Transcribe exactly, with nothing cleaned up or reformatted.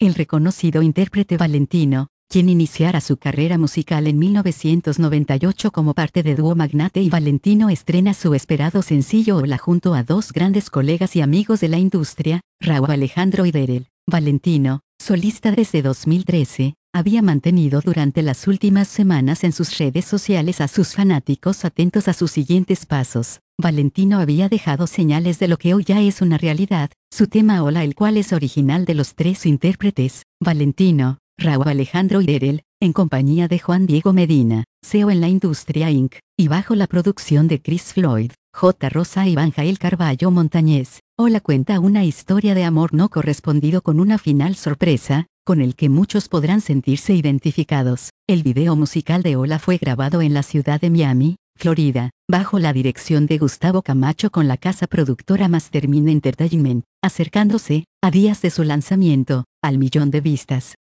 El reconocido intérprete Valentino, quien iniciara su carrera musical en mil novecientos noventa y ocho como parte de Dúo Magnate y Valentino, estrena su esperado sencillo Hola junto a dos grandes colegas y amigos de la industria, Rauw Alejandro y Darel. Valentino, solista desde dos mil trece, había mantenido durante las últimas semanas en sus redes sociales a sus fanáticos atentos a sus siguientes pasos. Valentino había dejado señales de lo que hoy ya es una realidad, su tema Hola, el cual es original de los tres intérpretes, Valentino, Rauw Alejandro y Darel, en compañía de Juan Diego Medina, C E O en la industria incorporated, y bajo la producción de Chris Floyd, J. Rosa y Banjael Carballo Montañez. Hola cuenta una historia de amor no correspondido con una final sorpresa, con el que muchos podrán sentirse identificados. El video musical de Hola fue grabado en la ciudad de Miami, Florida, bajo la dirección de Gustavo Camacho con la casa productora Mastermind Entertainment, acercándose, a días de su lanzamiento, al millón de vistas.